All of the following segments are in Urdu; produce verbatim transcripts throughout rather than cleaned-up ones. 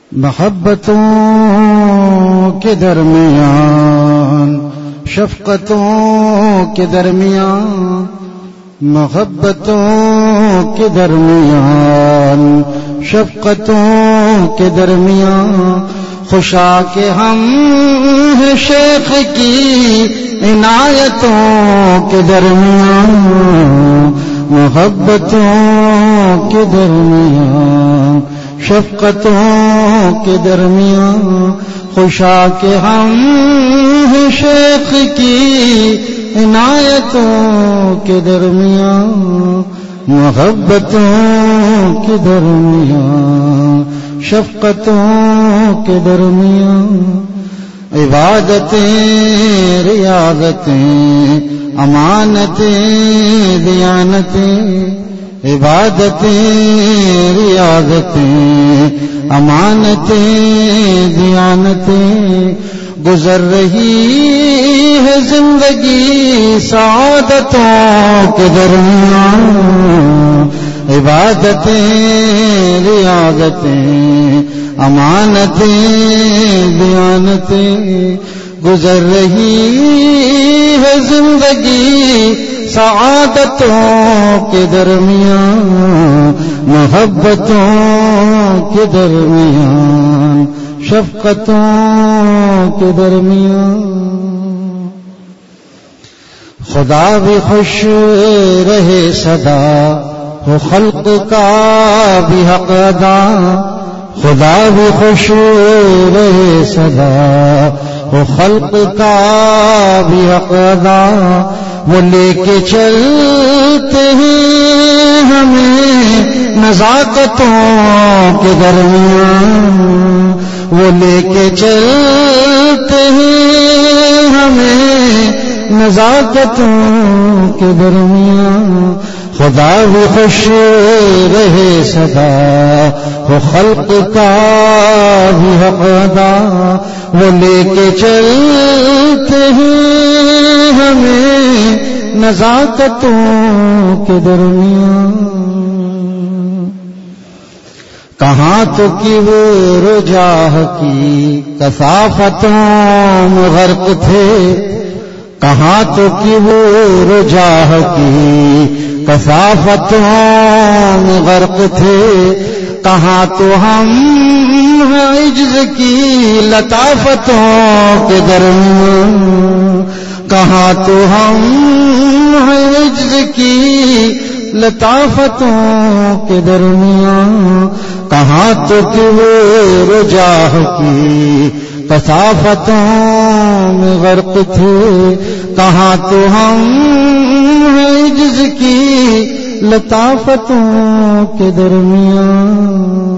محبتوں کے درمیان شفقتوں کے درمیان محبتوں کے درمیان شفقتوں کے درمیان خوشا کے ہم ہیں شیخ کی عنایتوں کے درمیان محبتوں کے درمیان شفقتوں کے درمیان خوشا کے ہم ہیں شیخ کی عنایتوں کے درمیان محبتوں کے درمیان شفقتوں کے درمیان عبادتیں ریاضتیں امانتیں دیانتیں عبادتیں ریاضتیں امانتیں دیانتیں گزر رہی ہے زندگی سعادتوں کے درمیان عبادتیں ریاضتیں امانتیں دیانتیں گزر رہی ہے زندگی سعادتوں کے درمیان محبتوں کے درمیان شفقتوں کے درمیان خدا بھی خوش رہے صدا ہو خلق کا بھی حق ادا خدا بھی خوش رہے صدا ہو خلق کا بھی حق ادا وہ لے کے چلتے ہیں ہمیں نزاکتوں کے درمیان وہ لے کے چلتے ہیں ہمیں نزاکتوں کے درمیان خدا بھی خوش رہے صدا وہ خلق کا بھی حق ادا وہ لے کے چلتے ہیں ہمیں نزاکتوں کے درمیان کہاں تو کی وہ رجاہ کی کثافتوں میں غرق تھے کہاں تو کی وہ رجاہ کی کثافتوں میں غرق تھے کہاں تو ہم عجز کی لطافتوں کے درمیان کہاں تو ہم عجز کی لطافتوں کے درمیان کہاں تو کہ وہ رجاہ کی کثافتوں میں غرق تھے کہاں تو ہم عجز کی لطافتوں کے درمیان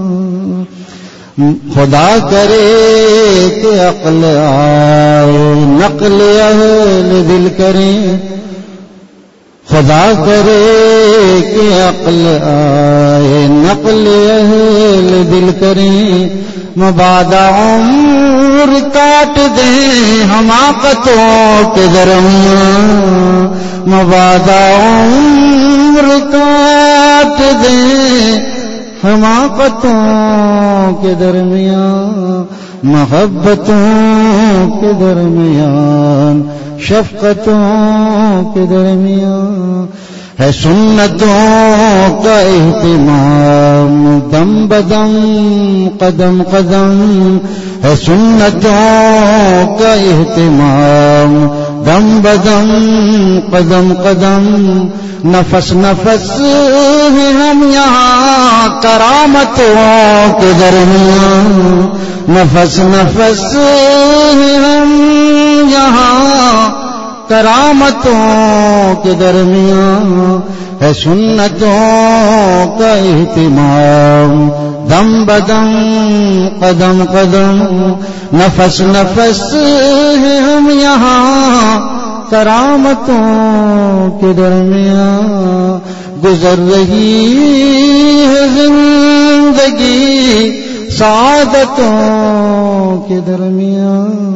خدا کرے کہ عقل آئے نقل اہل دل کریں خدا کرے کہ عقل آئے نقل اہل دل کریں مباد عمر کاٹ دیں حماقتوں کے درمیان مباد عمر کاٹ دیں حماقتوں کے درمیان محبتوں کے درمیان شفقتوں کے درمیان ہے سنتوں کا اہتمام دم بدم قدم قدم ہے سنتوں کا اہتمام دم بدم قدم قدم نفس نفس ہیں ہم یہاں کرامتوں کے درمیان نفس نفس ہیں ہم یہاں کرامتوں کے درمیان ہے سنتوں کا اہتمام دم بدم قدم قدم نفس نفس ہیں ہم یہاں کرامتوں کے درمیان گزر رہی ہے زندگی سعادتوں کے درمیان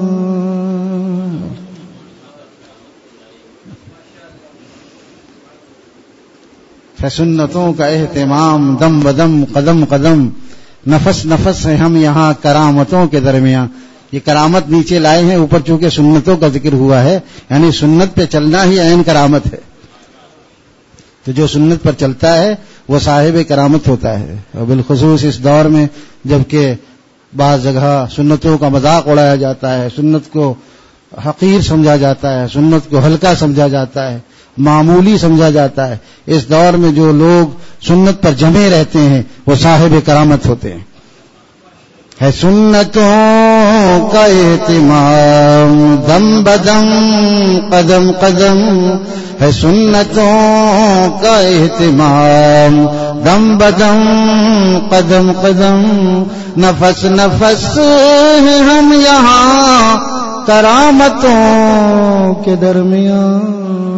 سنتوں کا اہتمام دم بدم قدم قدم نفس نفس ہیں ہم یہاں کرامتوں کے درمیان. یہ کرامت نیچے لائے ہیں، اوپر چونکہ سنتوں کا ذکر ہوا ہے، یعنی سنت پہ چلنا ہی عین کرامت ہے. تو جو سنت پر چلتا ہے وہ صاحب کرامت ہوتا ہے. اور بالخصوص اس دور میں جبکہ بعض جگہ سنتوں کا مذاق اڑایا جاتا ہے، سنت کو حقیر سمجھا جاتا ہے، سنت کو ہلکا سمجھا جاتا ہے، معمولی سمجھا جاتا ہے، اس دور میں جو لوگ سنت پر جمے رہتے ہیں وہ صاحب کرامت ہوتے ہیں. ہے سنتوں کا اہتمام دم بدم قدم قدم، ہے سنتوں کا اہتمام دم بدم قدم قدم، نفس نفس ہیں ہم یہاں کرامتوں کے درمیان.